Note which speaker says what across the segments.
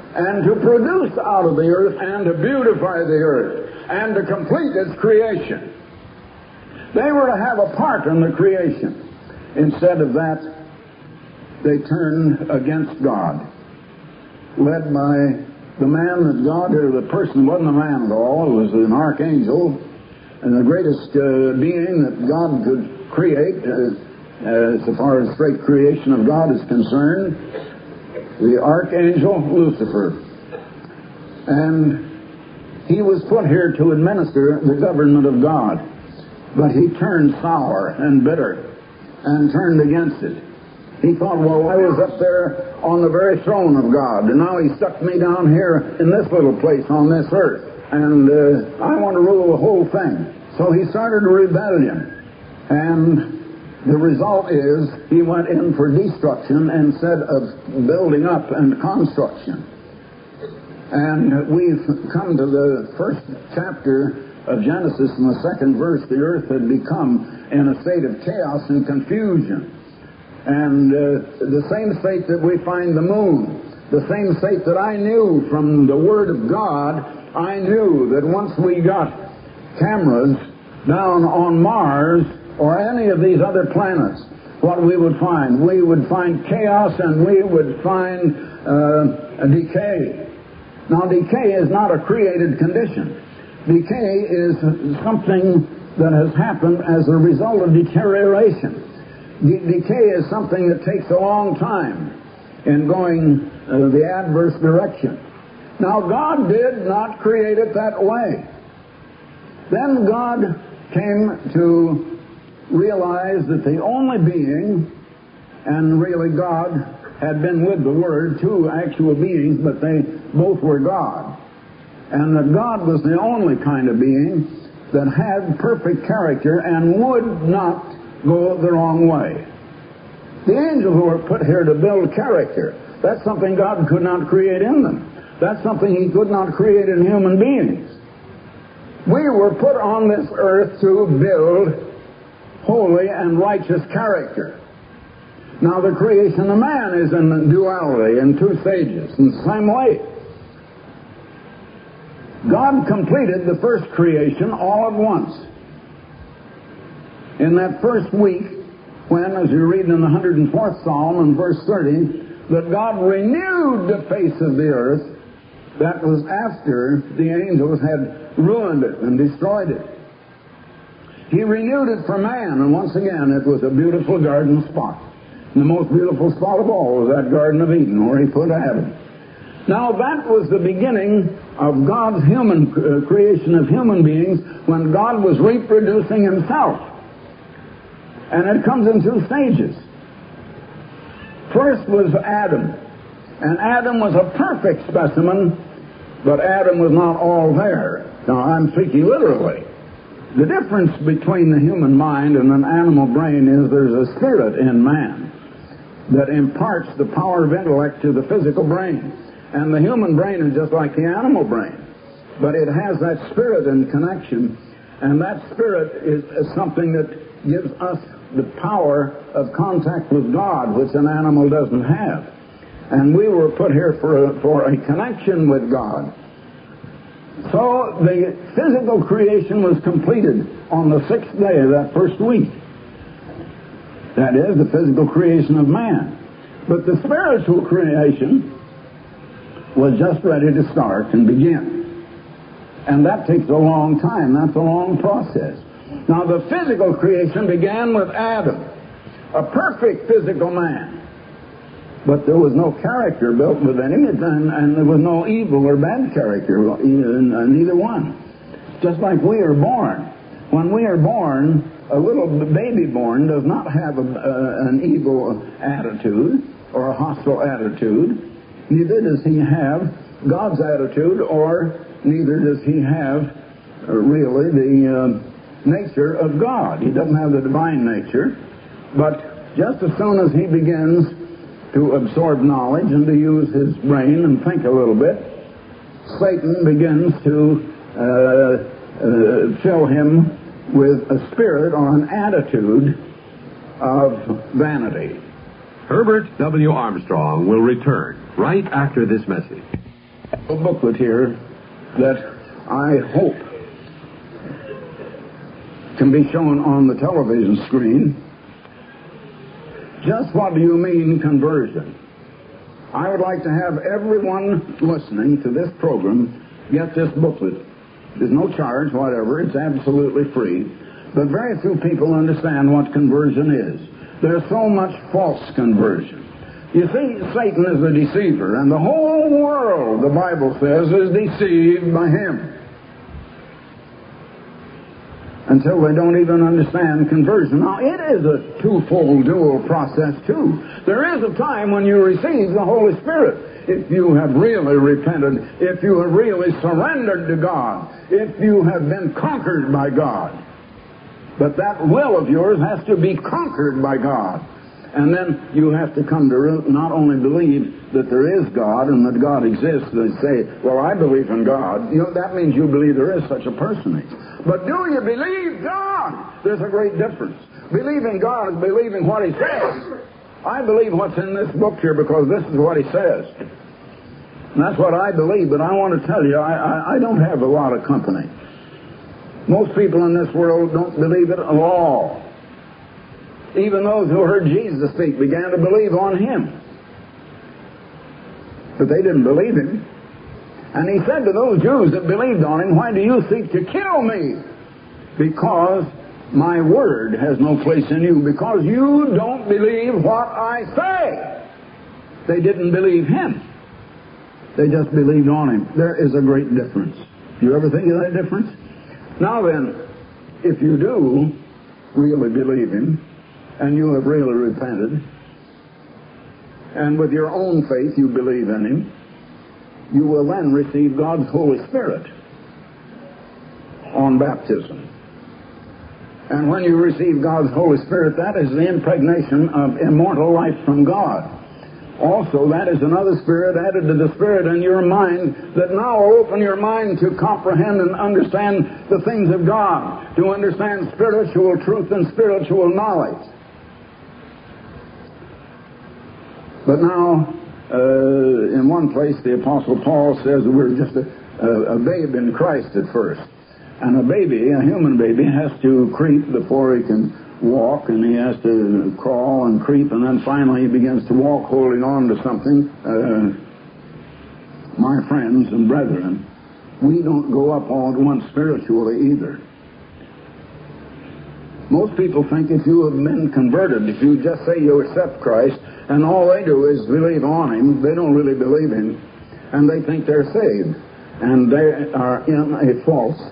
Speaker 1: and to produce out of the earth and to beautify the earth and to complete its creation. They were to have a part in the creation. Instead of that, they turned against God, led by the man that God, or the person wasn't a man at all, it was an archangel, and the greatest being that God could create, as far as great creation of God is concerned, the archangel Lucifer. And he was put here to administer the government of God. But he turned sour and bitter and turned against it. He thought, well, I was up there on the very throne of God, and now he stuck me down here in this little place on this earth, and I want to rule the whole thing. So he started a rebellion, and the result is he went in for destruction instead of building up and construction. And we've come to the first chapter of Genesis, in the second verse. The earth had become in a state of chaos and confusion. And the same state that we find the moon, the same state that I knew from the Word of God, I knew that once we got cameras down on Mars or any of these other planets, what we would find? We would find chaos, and we would find a decay. Now, decay is not a created condition. Decay is something that has happened as a result of deterioration. Decay is something that takes a long time in going the adverse direction. Now, God did not create it that way. Then God came to realize that the only being, and really God had been with the Word, two actual beings, but they both were God. And that God was the only kind of being that had perfect character and would not go the wrong way. The angels were put here to build character. That's something God could not create in them. That's something He could not create in human beings. We were put on this earth to build holy and righteous character. Now, the creation of man is in duality, in two stages, in the same way. God completed the first creation all at once. In that first week, when, as you read in the 104th Psalm in verse 30, that God renewed the face of the earth, that was after the angels had ruined it and destroyed it. He renewed it for man, and once again it was a beautiful garden spot. And the most beautiful spot of all was that Garden of Eden, where He put Adam. Now, that was the beginning of God's human creation of human beings, when God was reproducing Himself. And it comes in two stages. First was Adam. And Adam was a perfect specimen, but Adam was not all there. Now, I'm speaking literally. The difference between the human mind and an animal brain is there's a spirit in man that imparts the power of intellect to the physical brain. And the human brain is just like the animal brain. But it has that spirit in connection, and that spirit is something that gives us the power of contact with God, which an animal doesn't have. And we were put here for a connection with God. So the physical creation was completed on the sixth day of that first week. That is, the physical creation of man. But the spiritual creation was just ready to start and begin. And that takes a long time. That's a long process. Now, the physical creation began with Adam, a perfect physical man. But there was no character built within him, and there was no evil or bad character in either one. Just like we are born. When we are born, a little baby born does not have an evil attitude or a hostile attitude. Neither does he have God's attitude, or neither does he have really the nature of God. He doesn't have the divine nature. But just as soon as he begins to absorb knowledge and to use his brain and think a little bit, Satan begins to fill him with a spirit or an attitude of vanity.
Speaker 2: Herbert W. Armstrong will return right after this message.
Speaker 1: a booklet here that I hope can be shown on the television screen. Just what do you mean conversion? I would like to have everyone listening to this program get this booklet. There's no charge whatever. It's absolutely free. But very few people understand what conversion is. There's so much false conversion. You see, Satan is a deceiver, and the whole world, the Bible says, is deceived by him. Until they don't even understand conversion. Now, it is a twofold, dual process, too. There is a time when you receive the Holy Spirit. If you have really repented, if you have really surrendered to God, if you have been conquered by God. But that will of yours has to be conquered by God. And then you have to come to not only believe that there is God and that God exists, they say, well, I believe in God. You know, that means you believe there is such a personage. But do you believe God? There's a great difference. Believing God is believing what He says. I believe what's in this book here because this is what He says. And that's what I believe, but I want to tell you, I don't have a lot of company. Most people in this world don't believe it at all. Even those who heard Jesus speak began to believe on Him. But they didn't believe Him. And He said to those Jews that believed on Him, why do you seek to kill me? Because my word has no place in you. Because you don't believe what I say. They didn't believe Him. They just believed on Him. There is a great difference. You ever think of that difference? Now then, if you do really believe Him, and you have really repented, and with your own faith you believe in Him, you will then receive God's Holy Spirit on baptism. And when you receive God's Holy Spirit, that is the impregnation of immortal life from God. Also, that is another spirit added to the spirit in your mind that now will open your mind to comprehend and understand the things of God, to understand spiritual truth and spiritual knowledge. But now, in one place, the Apostle Paul says we're just a babe in Christ at first. And a baby, a human baby, has to creep before he can walk, and he has to crawl and creep, and then finally he begins to walk holding on to something. My friends and brethren, we don't go up all at once spiritually either. Most people think if you have been converted, if you just say you accept Christ, and all they do is believe on Him, they don't really believe Him, and they think they're saved. And they are in a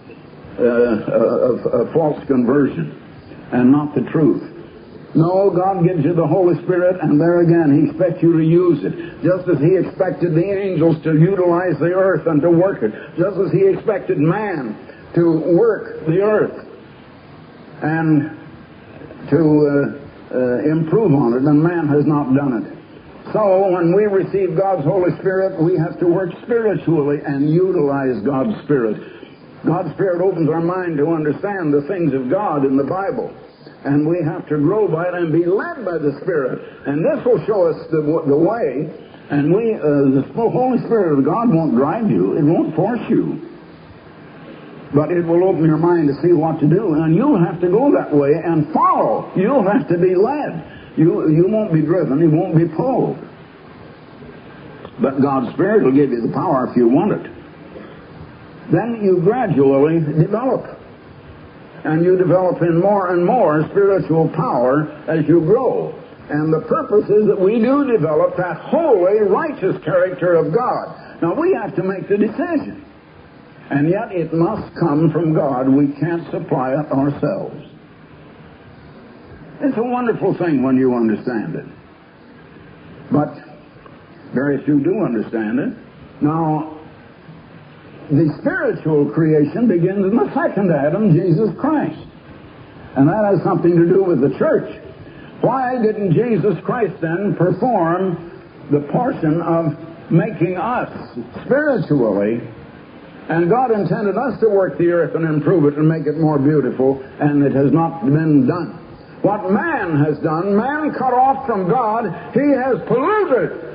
Speaker 1: false conversion, and not the truth. No, God gives you the Holy Spirit, and there again, He expects you to use it. Just as He expected the angels to utilize the earth and to work it. Just as He expected man to work the earth and to improve on it, and man has not done it. So, when we receive God's Holy Spirit, we have to work spiritually and utilize God's Spirit. God's Spirit opens our mind to understand the things of God in the Bible. And we have to grow by it and be led by the Spirit. And this will show us the way. And the Holy Spirit of God won't drive you. It won't force you. But it will open your mind to see what to do. And you'll have to go that way and follow. You'll have to be led. You won't be driven. You won't be pulled. But God's Spirit will give you the power if you want it. Then you gradually develop. And you develop in more and more spiritual power as you grow. And the purpose is that we do develop that holy, righteous character of God. Now, we have to make the decision. And yet it must come from God. We can't supply it ourselves. It's a wonderful thing when you understand it. But very few do understand it. Now, the spiritual creation begins in the second Adam, Jesus Christ. And that has something to do with the church. Why didn't Jesus Christ then perform the portion of making us spiritually? And God intended us to work the earth and improve it and make it more beautiful, and it has not been done. What man has done, man cut off from God, he has polluted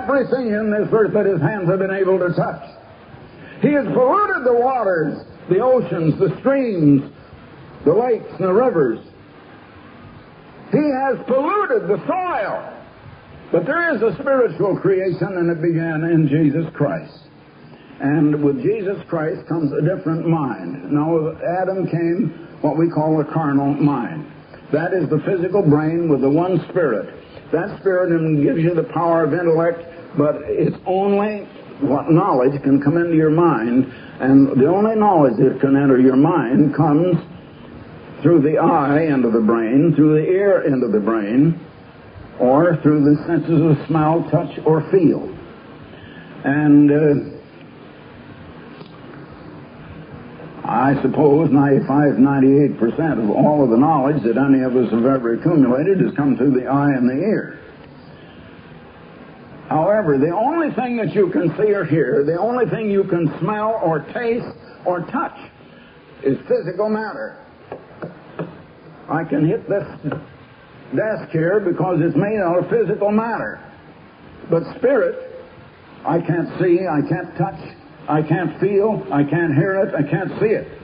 Speaker 1: everything in this earth that his hands have been able to touch. He has polluted the waters, the oceans, the streams, the lakes, and the rivers. He has polluted the soil. But there is a spiritual creation, and it began in Jesus Christ. And with Jesus Christ comes a different mind. Now, with Adam came what we call a carnal mind. That is the physical brain with the one spirit. That spirit gives you the power of intellect, but it's only what knowledge can come into your mind. And the only knowledge that can enter your mind comes through the eye into the brain, through the ear into the brain, or through the senses of smell, touch, or feel. And I suppose 95-98% of all of the knowledge that any of us have ever accumulated has come through the eye and the ear. However, the only thing that you can see or hear, the only thing you can smell or taste or touch is physical matter. I can hit this desk here because it's made out of physical matter. But spirit, I can't see, I can't touch, I can't feel, I can't hear it, I can't see it.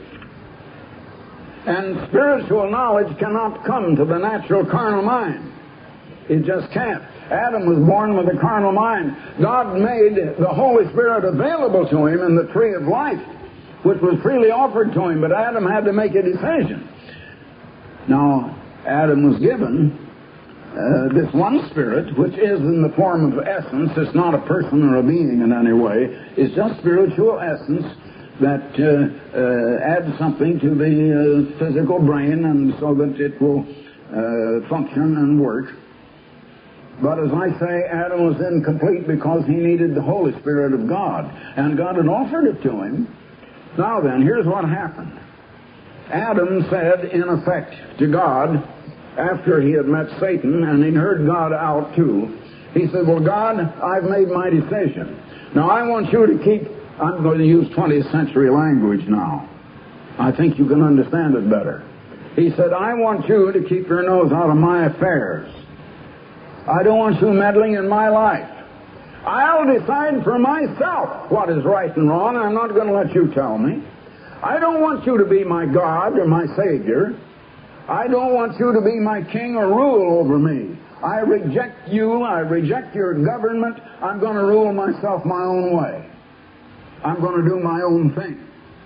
Speaker 1: And spiritual knowledge cannot come to the natural carnal mind. It just can't. Adam was born with a carnal mind. God made the Holy Spirit available to him in the tree of life, which was freely offered to him, but Adam had to make a decision. Now, Adam was given this one spirit, which is in the form of essence. It's not a person or a being in any way. It's just spiritual essence that adds something to the physical brain, and so that it will function and work. But as I say, Adam was incomplete because he needed the Holy Spirit of God, and God had offered it to him. Now then, here's what happened. Adam said, in effect, to God, after he had met Satan, and he heard God out too, he said, well, God, I've made my decision. Now, I want you to keep, I'm going to use 20th century language now. I think you can understand it better. He said, I want you to keep your nose out of my affairs. I don't want you meddling in my life. I'll decide for myself what is right and wrong, and I'm not going to let you tell me. I don't want you to be my God or my Savior. I don't want you to be my king or rule over me. I reject you. I reject your government. I'm going to rule myself my own way. I'm going to do my own thing.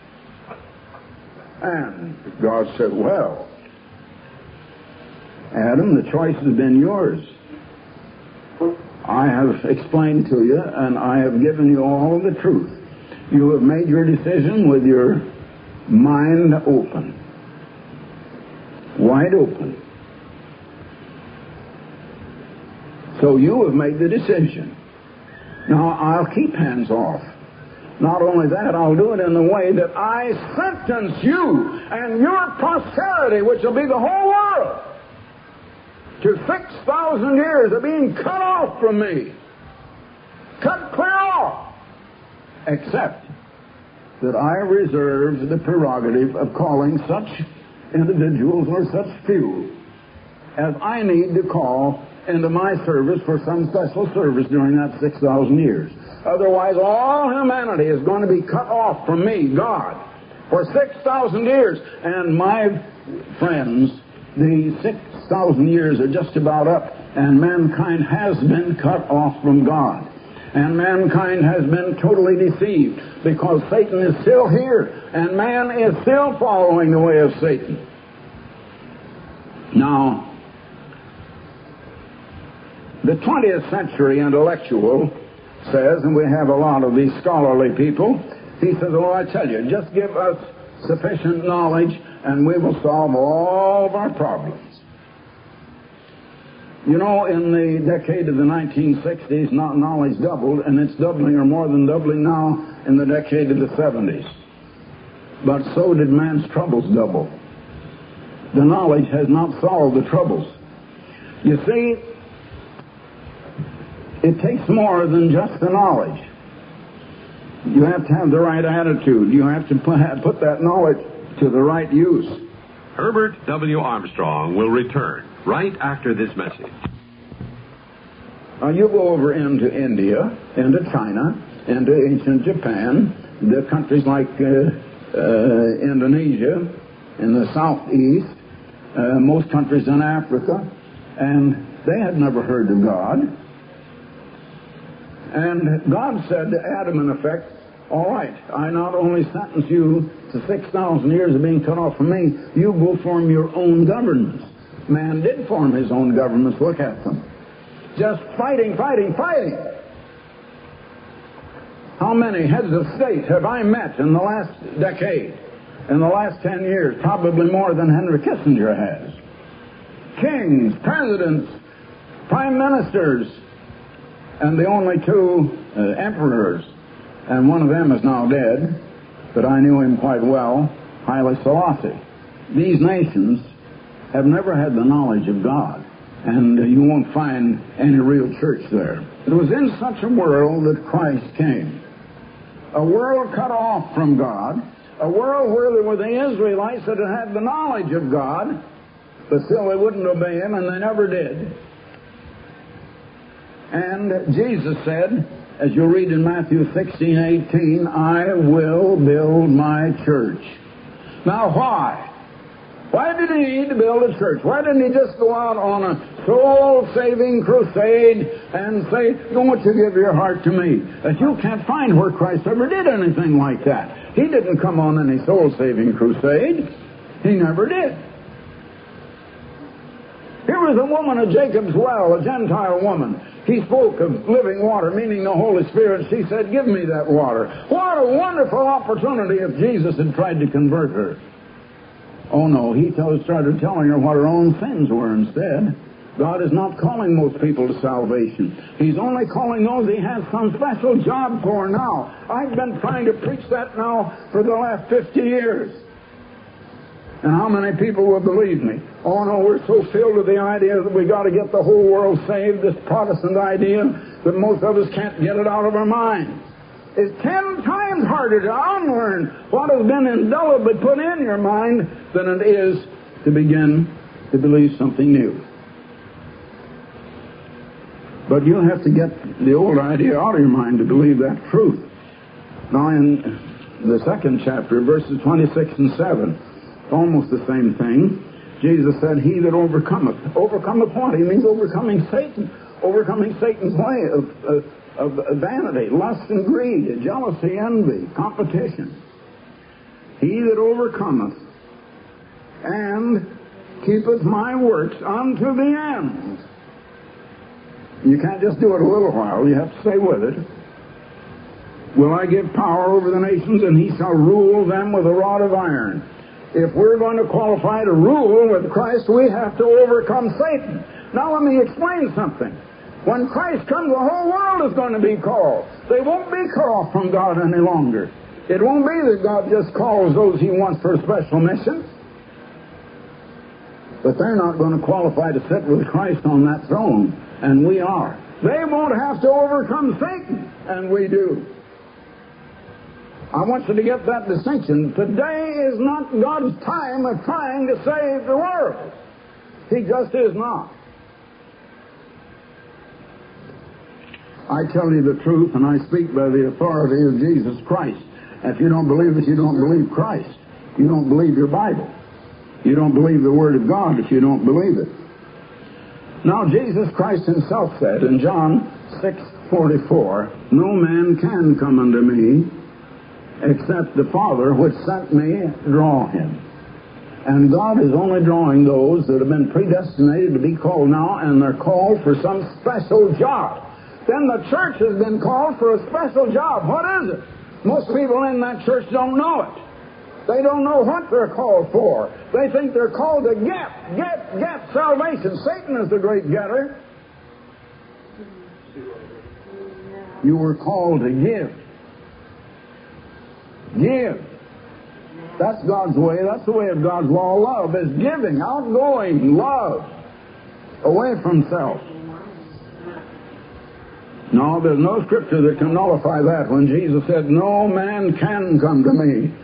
Speaker 1: And God said, well, Adam, the choice has been yours. I have explained to you, and I have given you all the truth. You have made your decision with your mind open. Wide open. So you have made the decision. Now, I'll keep hands off. Not only that, I'll do it in the way that I sentence you and your posterity, which will be the whole world, to 6,000 years of being cut off from me. Cut clear off. Except that I reserve the prerogative of calling such individuals or such few as I need to call into my service for some special service during that 6,000 years. Otherwise, all humanity is going to be cut off from me, God, for 6,000 years. And my friends, the 6,000 years are just about up, and mankind has been cut off from God. And mankind has been totally deceived because Satan is still here, and man is still following the way of Satan. Now, the 20th century intellectual says, and we have a lot of these scholarly people, he says, oh, I tell you, just give us sufficient knowledge and we will solve all of our problems. You know, in the decade of the 1960s, knowledge doubled, and it's doubling or more than doubling now in the decade of the 70s. But so did man's troubles double. The knowledge has not solved the troubles. You see, it takes more than just the knowledge. You have to have the right attitude. You have to put that knowledge to the right use.
Speaker 2: Herbert W. Armstrong will return right after this message.
Speaker 1: You go over into India, into China, into ancient Japan, the countries like Indonesia, in the southeast, most countries in Africa, and they had never heard of God. And God said to Adam, in effect, all right, I not only sentence you to 6,000 years of being cut off from me, you go form your own governments. Man did form his own governments. Look at them. Just fighting. How many heads of state have I met in the last decade, in the last 10 years? Probably more than Henry Kissinger has. Kings, presidents, prime ministers, and the only two emperors, and one of them is now dead, but I knew him quite well, Haile Selassie. These nations have never had the knowledge of God, and you won't find any real church there. It was in such a world that Christ came. A world cut off from God, a world where there were the Israelites that had the knowledge of God, but still they wouldn't obey Him, and they never did. And Jesus said, as you'll read in Matthew 16:18, I will build my church. Now why? Why did He need to build a church? Why didn't He just go out on a soul-saving crusade and say, don't you give your heart to me? That you can't find where Christ ever did anything like that. He didn't come on any soul-saving crusade. He never did. Here was a woman at Jacob's well, a Gentile woman. He spoke of living water, meaning the Holy Spirit. She said, give me that water. What a wonderful opportunity if Jesus had tried to convert her. Oh no, He started telling her what her own sins were instead. God is not calling most people to salvation. He's only calling those He has some special job for now. I've been trying to preach that now for the last 50 years. And how many people will believe me? Oh no, we're so filled with the idea that we got to get the whole world saved, this Protestant idea, that most of us can't get it out of our minds. It's 10 times harder to unlearn what has been indelibly put in your mind than it is to begin to believe something new. But you'll have to get the old idea out of your mind to believe that truth. Now in the second chapter, verses 26 and 7, almost the same thing. Jesus said, he that overcometh. Overcometh what? He means overcoming Satan. Overcoming Satan's way of vanity, lust and greed, jealousy, envy, competition. He that overcometh and keepeth my works unto the end. You can't just do it a little while. You have to stay with it. Will I give power over the nations, and he shall rule them with a rod of iron. If we're going to qualify to rule with Christ, we have to overcome Satan. Now let me explain something. When Christ comes, the whole world is going to be called. They won't be cut off from God any longer. It won't be that God just calls those He wants for a special mission. But they're not going to qualify to sit with Christ on that throne, and we are. They won't have to overcome Satan, and we do. I want you to get that distinction. Today is not God's time of trying to save the world. He just is not. I tell you the truth, and I speak by the authority of Jesus Christ. If you don't believe it, you don't believe Christ. You don't believe your Bible. You don't believe the Word of God if you don't believe it. Now, Jesus Christ Himself said in John 6:44, no man can come unto me except the Father which sent me draw him. And God is only drawing those that have been predestinated to be called now, and they're called for some special job. Then the church has been called for a special job. What is it? Most people in that church don't know it. They don't know what they're called for. They think they're called to get salvation. Satan is the great getter. You were called to give. Give. That's God's way. That's the way of God's law. Love is giving, outgoing, love, away from self. No, there's no scripture that can nullify that when Jesus said, no man can come to me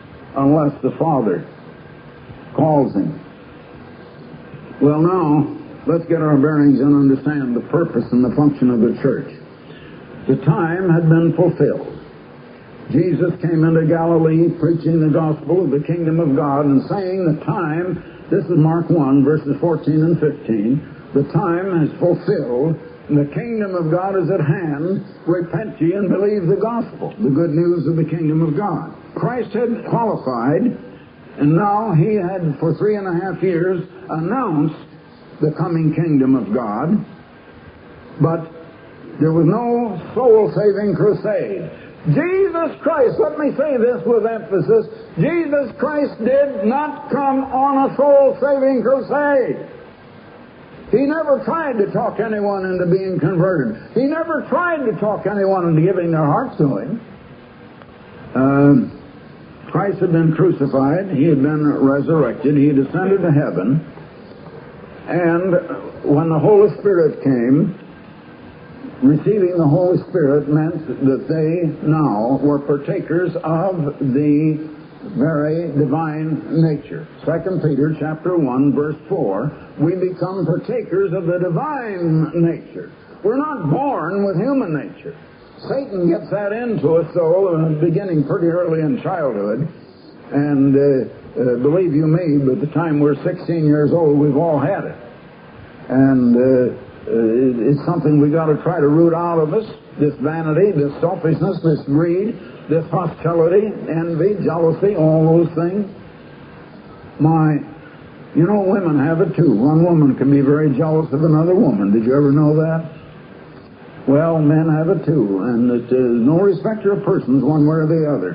Speaker 1: unless the Father calls him. Well, now, let's get our bearings and understand the purpose and the function of the church. The time had been fulfilled. Jesus came into Galilee preaching the gospel of the kingdom of God and saying the time, this is Mark 1, verses 14 and 15, the time is fulfilled, and the kingdom of God is at hand. Repent ye and believe the gospel, the good news of the kingdom of God. Christ had qualified, and now he had for 3.5 years announced the coming kingdom of God, but there was no soul-saving crusade. Jesus Christ, let me say this with emphasis, Jesus Christ did not come on a soul-saving crusade. He never tried to talk anyone into being converted. He never tried to talk anyone into giving their heart to him. Christ had been crucified. He had been resurrected. He had ascended to heaven. And when the Holy Spirit came, receiving the Holy Spirit meant that they now were partakers of the very divine nature. 2 Peter chapter 1, verse 4, we become partakers of the divine nature. We're not born with human nature. Satan gets that into us, though, beginning pretty early in childhood. And believe you me, by the time we're 16 years old, we've all had it. And it's something we got to try to root out of us, this vanity, this selfishness, this greed, this hostility, envy, jealousy, all those things. You know, women have it too. One woman can be very jealous of another woman. Did you ever know that? Well, men have it too, and it is no respecter of persons one way or the other.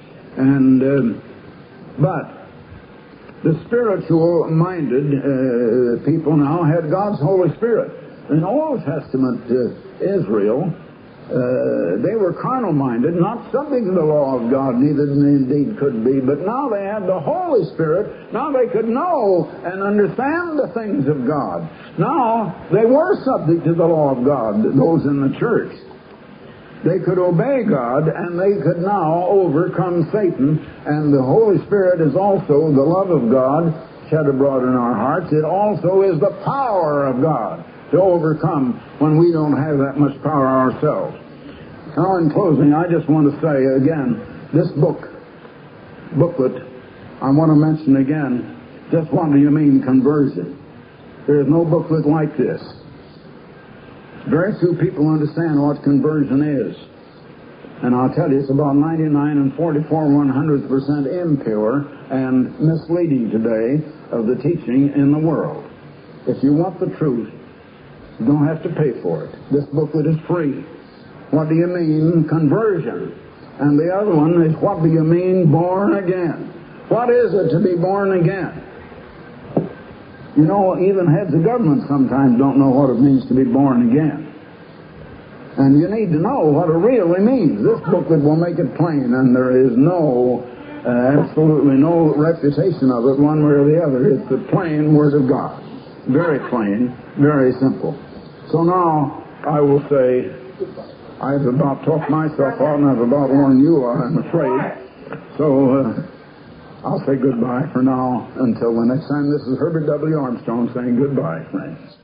Speaker 1: And but the spiritual-minded people now had God's Holy Spirit. In Old Testament Israel, they were carnal-minded, not subject to the law of God, neither indeed could be. But now they had the Holy Spirit. Now they could know and understand the things of God. Now they were subject to the law of God, those in the church. They could obey God, and they could now overcome Satan. And the Holy Spirit is also the love of God shed abroad in our hearts. It also is the power of God to overcome when we don't have that much power ourselves. Now, in closing, I just want to say again, this booklet, I want to mention again, just what do you mean conversion? There is no booklet like this. Very few people understand what conversion is. And I'll tell you, it's about 99 and 44/100% impure and misleading today of the teaching in the world. If you want the truth, you don't have to pay for it. This booklet is free. What do you mean conversion? And the other one is, what do you mean born again? What is it to be born again? You know, even heads of government sometimes don't know what it means to be born again. And you need to know what it really means. This booklet will make it plain, and there is absolutely no refutation of it one way or the other. It's the plain Word of God. Very plain, very simple. So now I will say, I've about talked myself out, and I've about worn you out, I'm afraid. So I'll say goodbye for now until the next time. This is Herbert W. Armstrong saying goodbye, friends.